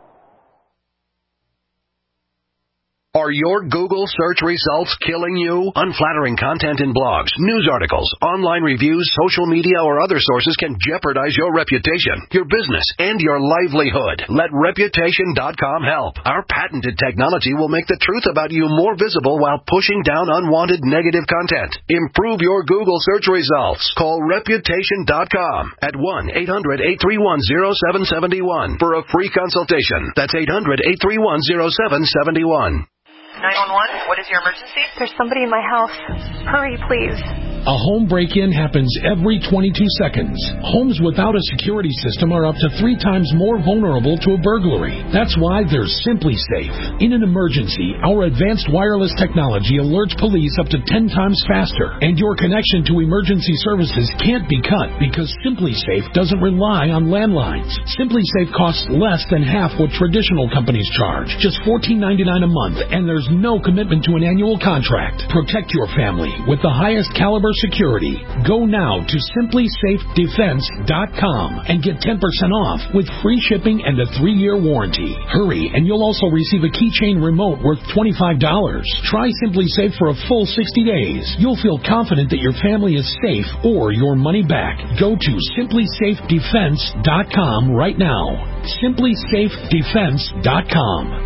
Are your Google search results killing you? Unflattering content in blogs, news articles, online reviews, social media, or other sources can jeopardize your reputation, your business, and your livelihood. Let Reputation dot com help. Our patented technology will make the truth about you more visible while pushing down unwanted negative content. Improve your Google search results. Call Reputation dot com at one eight hundred eight three one zero seven seven one for a free consultation. That's eight hundred eight three one zero seven seven one. nine one one, what is your emergency? There's somebody in my house. Hurry, please. A home break-in happens every twenty-two seconds. Homes without a security system are up to three times more vulnerable to a burglary. That's why there's SimpliSafe. In an emergency, our advanced wireless technology alerts police up to ten times faster, and your connection to emergency services can't be cut because SimpliSafe doesn't rely on landlines. SimpliSafe costs less than half what traditional companies charge, just fourteen ninety-nine a month, and there's no commitment to an annual contract. Protect your family with the highest caliber security. Go now to Simply Safe Defense dot com and get ten percent off with free shipping and a three-year warranty. Hurry, and you'll also receive a keychain remote worth twenty-five dollars. Try SimpliSafe for a full sixty days. You'll feel confident that your family is safe or your money back. Go to Simply Safe Defense dot com right now. Simply Safe Defense dot com.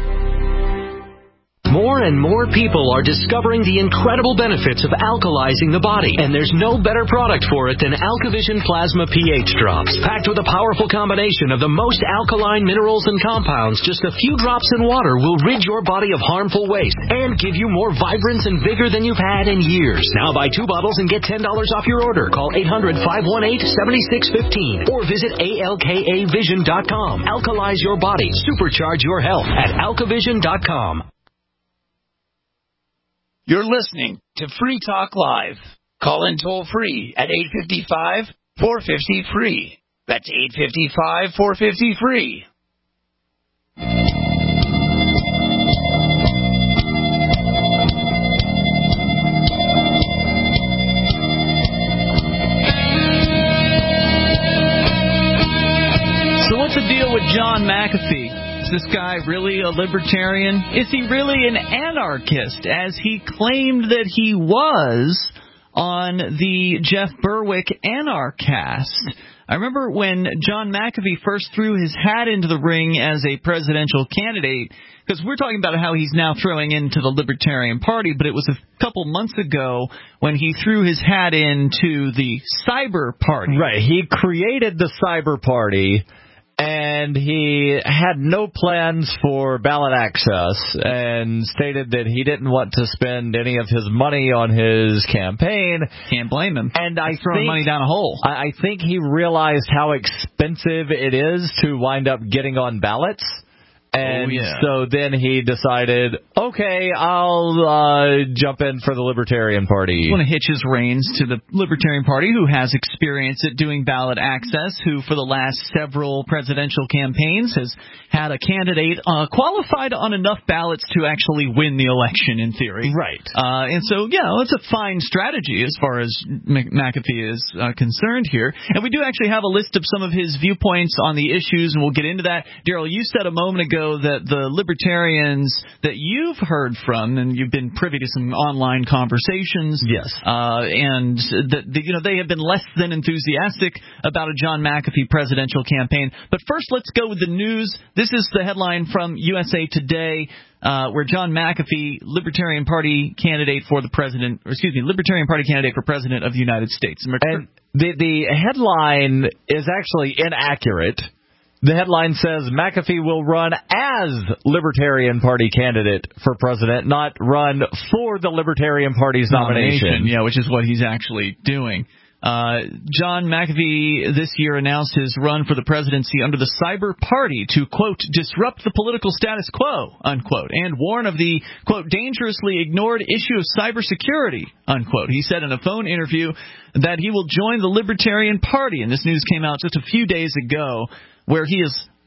More and more people are discovering the incredible benefits of alkalizing the body, and there's no better product for it than AlkaVision Plasma pH Drops. Packed with a powerful combination of the most alkaline minerals and compounds, just a few drops in water will rid your body of harmful waste and give you more vibrance and vigor than you've had in years. Now buy two bottles and get ten dollars off your order. Call eight hundred, five one eight, seven six one five or visit A L K A vision dot com. Alkalize your body. Supercharge your health at Alka Vision dot com. You're listening to Free Talk Live. Call in toll free at eight five five, four five zero, free. That's eight five five, four five zero, free. So what's the deal with John McAfee? Is this guy really a libertarian? Is he really an anarchist, as he claimed that he was on the Jeff Berwick Anarchast? I remember when John McAfee first threw his hat into the ring as a presidential candidate, because we're talking about how he's now throwing into the Libertarian Party, but it was a couple months ago when he threw his hat into the Cyber Party. Right, he created the Cyber Party, and he had no plans for ballot access and stated that he didn't want to spend any of his money on his campaign. Can't blame him. And I He's throwing think, money down a hole. I, I think he realized how expensive it is to wind up getting on ballots. And oh, yeah. so then he decided, okay, I'll uh, jump in for the Libertarian Party. He's going to hitch his reins to the Libertarian Party, who has experience at doing ballot access, who for the last several presidential campaigns has had a candidate uh, qualified on enough ballots to actually win the election, in theory. Right. Uh, and so, yeah, it's a fine strategy as far as McAfee is uh, concerned here. And we do actually have a list of some of his viewpoints on the issues, and we'll get into that. Daryl, you said a moment ago that the libertarians that you've heard from, and you've been privy to some online conversations, yes, uh, and that you know they have been less than enthusiastic about a John McAfee presidential campaign. But first, let's go with the news. This is the headline from U S A Today, uh, where John McAfee, Libertarian Party candidate for the president, or excuse me, Libertarian Party candidate for president of the United States. And the the headline is actually inaccurate. The headline says McAfee will run as Libertarian Party candidate for president, not run for the Libertarian Party's nomination. nomination. Yeah, which is what he's actually doing. Uh, John McAfee this year announced his run for the presidency under the Cyber Party to, quote, disrupt the political status quo, unquote, and warn of the, quote, dangerously ignored issue of cybersecurity, unquote. He said in a phone interview that he will join the Libertarian Party, and this news came out just a few days ago, where he is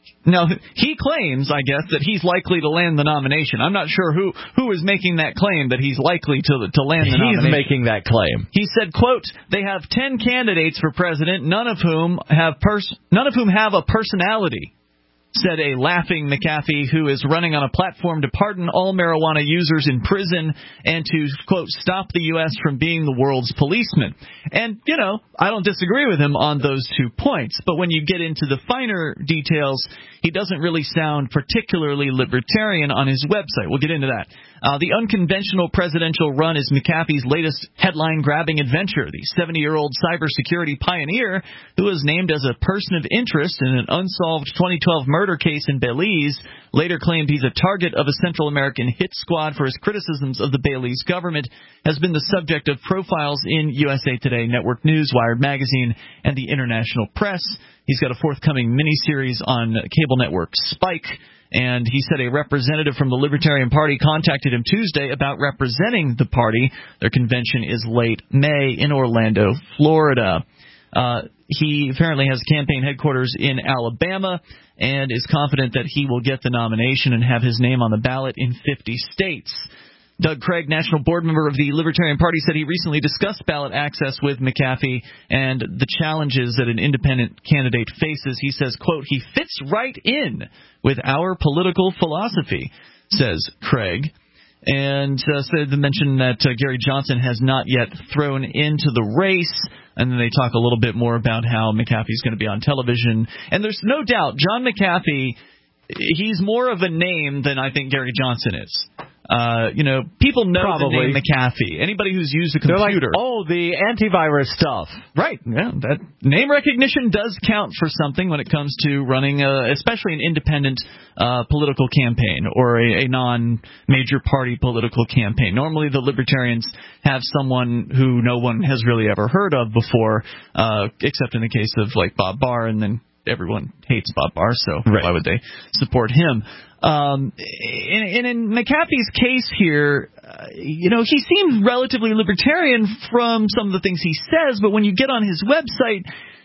Now, he claims, I guess, that he's likely to land the nomination. I'm not sure who, who is making that claim that he's likely to to land the he's nomination. He's making that claim. He said, quote, they have ten candidates for president, none of whom have pers- none of whom have a personality, said a laughing McAfee who is running on a platform to pardon all marijuana users in prison and to, quote, stop the U S from being the world's policeman. And, you know, I don't disagree with him on those two points. But when you get into the finer details, he doesn't really sound particularly libertarian on his website. We'll get into that. Uh, the unconventional presidential run is McAfee's latest headline-grabbing adventure. The seventy-year-old cybersecurity pioneer, who was named as a person of interest in an unsolved twenty twelve murder case in Belize, later claimed he's a target of a Central American hit squad for his criticisms of the Belize government, has been the subject of profiles in U S A Today, Network News, Wired Magazine, and the international press. He's got a forthcoming miniseries on cable network Spike. And he said a representative from the Libertarian Party contacted him Tuesday about representing the party. Their convention is late May in Orlando, Florida. Uh, he apparently has campaign headquarters in Alabama and is confident that he will get the nomination and have his name on the ballot in fifty states. Doug Craig, national board member of the Libertarian Party, said he recently discussed ballot access with McAfee and the challenges that an independent candidate faces. He says, quote, he fits right in with our political philosophy, says Craig. And uh, said to mention that uh, Gary Johnson has not yet thrown into the race. And then they talk a little bit more about how McAfee's going to be on television. And there's no doubt John McAfee, he's more of a name than I think Gary Johnson is. Uh, you know, people know Probably. the name McAfee. Anybody who's used a computer. They're like, oh, the antivirus stuff. Right. Yeah, that name recognition does count for something when it comes to running, a, especially an independent uh, political campaign or a, a non-major party political campaign. Normally the Libertarians have someone who no one has really ever heard of before, uh, except in the case of, like, Bob Barr, and then everyone hates Bob Barr, so right. Why would they support him? Um, and, and in McAfee's case here, uh, you know, he seems relatively libertarian from some of the things he says, but when you get on his website,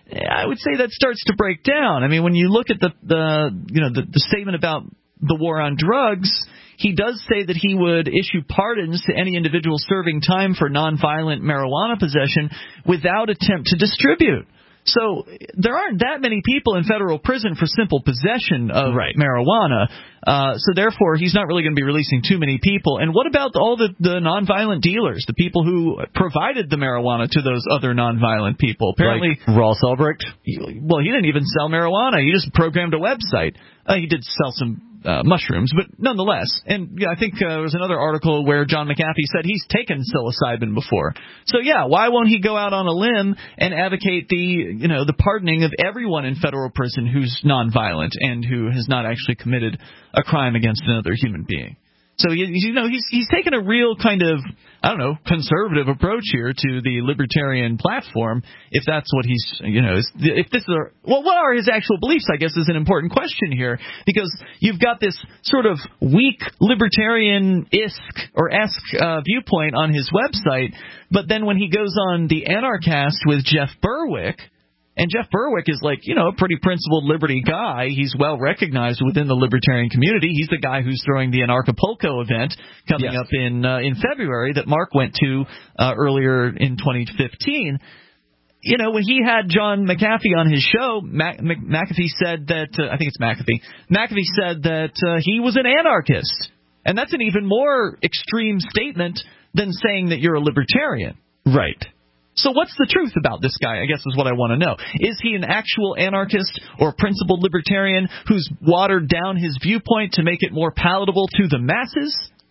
I would say that starts to break down. I mean, when you look at the, the you know, the, the statement about the war on drugs, he does say that he would issue pardons to any individual serving time for nonviolent marijuana possession without attempt to distribute. So there aren't that many people in federal prison for simple possession of right. marijuana. Uh, so therefore, he's not really going to be releasing too many people. And what about all the, the nonviolent dealers, the people who provided the marijuana to those other nonviolent people? Apparently, like Ross Ulbricht? Well, he didn't even sell marijuana. He just programmed a website. Uh, he did sell some Uh, mushrooms, but nonetheless. And yeah, I think uh, there was another article where John McAfee said he's taken psilocybin before. So yeah, why won't he go out on a limb and advocate the, you know, the pardoning of everyone in federal prison who's nonviolent and who has not actually committed a crime against another human being? So, you know, he's he's taken a real kind of, I don't know, conservative approach here to the libertarian platform, if that's what he's, you know, if this is, a, well, what are his actual beliefs, I guess, is an important question here, because you've got this sort of weak libertarian-esque or esque uh, viewpoint on his website, but then when he goes on the Anarchast with Jeff Berwick, and Jeff Berwick is like, you know, a pretty principled liberty guy. He's well recognized within the libertarian community. He's the guy who's throwing the Anarchapulco event coming yes. up in uh, in February that Mark went to uh, earlier in twenty fifteen. You know, when he had John McAfee on his show, Mac- Mac- McAfee said that, uh, I think it's McAfee, McAfee said that uh, he was an anarchist. And that's an even more extreme statement than saying that you're a libertarian. Right. So what's the truth about this guy, I guess is what I want to know. Is he an actual anarchist or principled libertarian who's watered down his viewpoint to make it more palatable to the masses?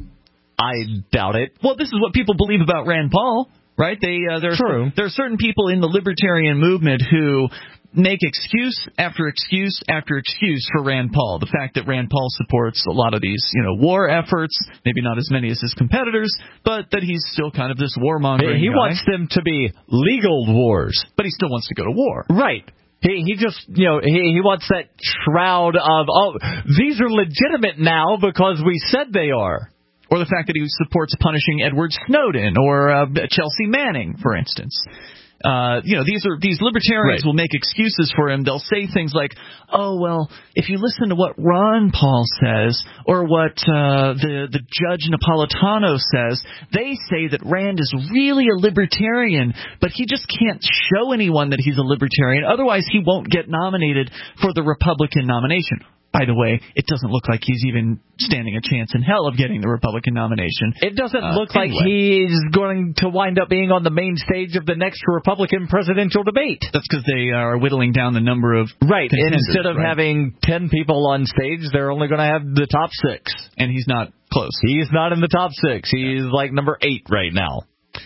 I doubt it. Well, this is what people believe about Rand Paul, right? They uh, there, True. Are, there are certain people in the libertarian movement who make excuse after excuse after excuse for Rand Paul. The fact that Rand Paul supports a lot of these, you know, war efforts, maybe not as many as his competitors, but that he's still kind of this warmongering He guy. wants them to be legal wars. But he still wants to go to war. Right. He he just, you know, he, he wants that shroud of, oh, these are legitimate now because we said they are. Or the fact that he supports punishing Edward Snowden or uh, Chelsea Manning, for instance. Uh, you know, these are these libertarians Right. will make excuses for him. They'll say things like, "Oh well, if you listen to what Ron Paul says or what uh, the the Judge Napolitano says, they say that Rand is really a libertarian, but he just can't show anyone that he's a libertarian. Otherwise, he won't get nominated for the Republican nomination." By the way, it doesn't look like he's even standing a chance in hell of getting the Republican nomination. It doesn't Uh, look like anyway. he's going to wind up being on the main stage of the next Republican presidential debate. That's because they are whittling down the number of Right, and contenders, instead of right? having ten people on stage, they're only going to have the top six. And he's not close. He's not in the top six. He's like number eight right now.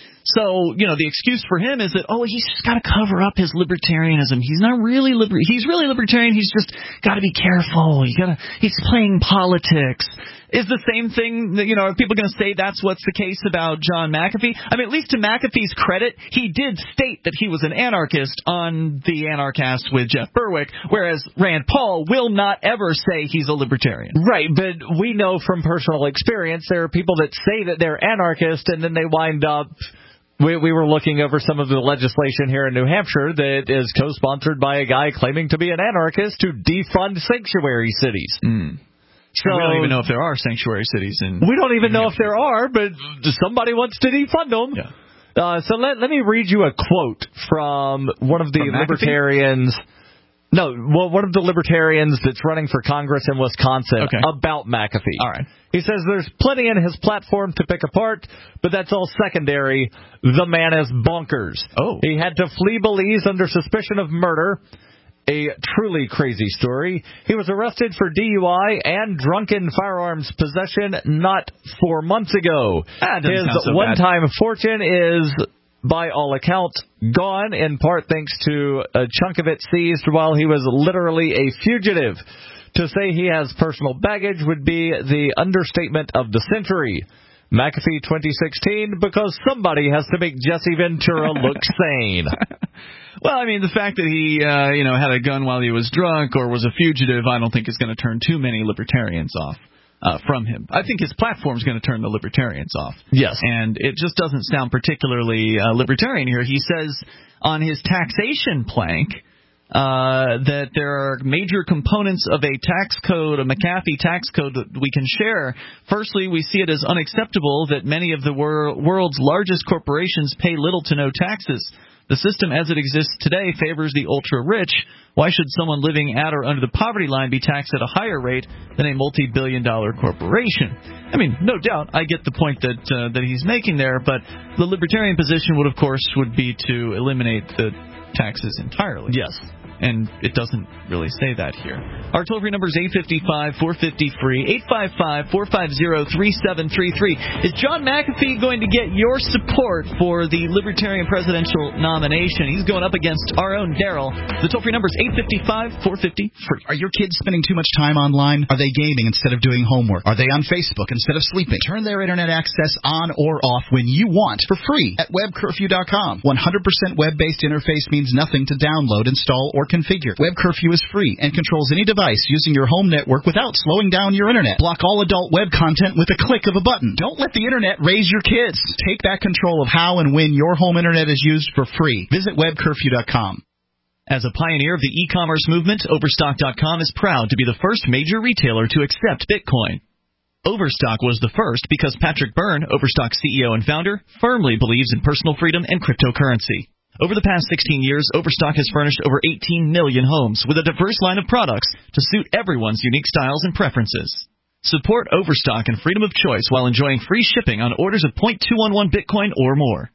So, you know, the excuse for him is that, oh, he's just got to cover up his libertarianism. He's not really liber- he's really libertarian. He's just got to be careful. You got to he's playing politics. Is the same thing that, you know, are people going to say that's what's the case about John McAfee? I mean, at least to McAfee's credit, he did state that he was an anarchist on the Anarchast with Jeff Berwick, whereas Rand Paul will not ever say he's a libertarian. Right, but we know from personal experience there are people that say that they're anarchist and then they wind up... We, we were looking over some of the legislation here in New Hampshire that is co-sponsored by a guy claiming to be an anarchist to defund sanctuary cities. Mm. So we don't even know if there are sanctuary cities in. We don't even know if there are, but somebody wants to defund them. Yeah. Uh, so let let me read you a quote from one of the From McAfee? libertarians. No, well, one of the libertarians that's running for Congress in Wisconsin Okay. about McAfee. All right. He says there's plenty in his platform to pick apart, but that's all secondary. The man is bonkers. Oh. He had to flee Belize under suspicion of murder. A truly crazy story. He was arrested for D U I and drunken firearms possession not four months ago. That doesn't His sound so one-time fortune is, by all accounts, gone, in part thanks to a chunk of it seized while he was literally a fugitive. To say he has personal baggage would be the understatement of the century. McAfee twenty sixteen, because somebody has to make Jesse Ventura look sane. Well, I mean, the fact that he, uh, you know, had a gun while he was drunk or was a fugitive, I don't think is going to turn too many libertarians off uh, from him. I think his platform is going to turn the libertarians off. Yes. And it just doesn't sound particularly uh, libertarian here. He says on his taxation plank uh, that there are major components of a tax code, a McAfee tax code that we can share. Firstly, we see it as unacceptable that many of the wor- world's largest corporations pay little to no taxes. The system as it exists today favors the ultra-rich. Why should someone living at or under the poverty line be taxed at a higher rate than a multi-billion dollar corporation? I mean, no doubt, I get the point that uh, that he's making there, but the libertarian position would, of course, would be to eliminate the taxes entirely. Yes. And it doesn't really say that here. Our toll-free number is eight five five, four five zero, free, eight five five, four five zero, three seven three three. Is John McAfee going to get your support for the Libertarian presidential nomination? He's going up against our own Daryl. The toll-free number is eight five five, four five zero, free. Are your kids spending too much time online? Are they gaming instead of doing homework? Are they on Facebook instead of sleeping? Turn their internet access on or off when you want for free at web curfew dot com. one hundred percent web-based interface means nothing to download, install, or configure. Web Curfew is free and controls any device using your home network without slowing down your internet. Block all adult web content with a click of a button. Don't let the internet raise your kids. Take back control of how and when your home internet is used for free. Visit web curfew dot com. As a pioneer of the e-commerce movement, Overstock dot com is proud to be the first major retailer to accept Bitcoin. Overstock was the first because Patrick Byrne, Overstock's C E O and founder, firmly believes in personal freedom and cryptocurrency. Over the past sixteen years, Overstock has furnished over eighteen million homes with a diverse line of products to suit everyone's unique styles and preferences. Support Overstock and freedom of choice while enjoying free shipping on orders of zero point two one one Bitcoin or more.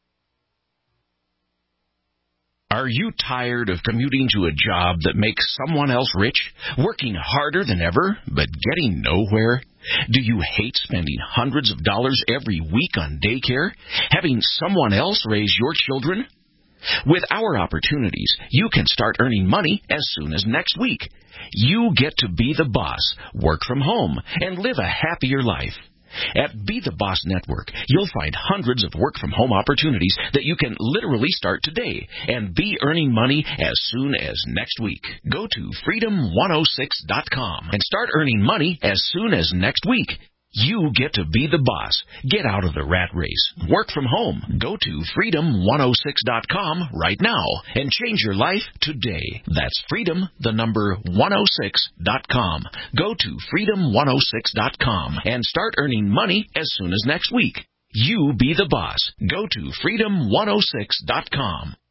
Are you tired of commuting to a job that makes someone else rich, working harder than ever, but getting nowhere? Do you hate spending hundreds of dollars every week on daycare, having someone else raise your children? With our opportunities, you can start earning money as soon as next week. You get to be the boss, work from home, and live a happier life. At Be the Boss Network, you'll find hundreds of work-from-home opportunities that you can literally start today and be earning money as soon as next week. Go to freedom one oh six dot com and start earning money as soon as next week. You get to be the boss. Get out of the rat race. Work from home. Go to freedom one oh six dot com right now and change your life today. That's freedom, the number one oh six dot com. Go to freedom one oh six dot com and start earning money as soon as next week. You be the boss. Go to freedom one oh six dot com.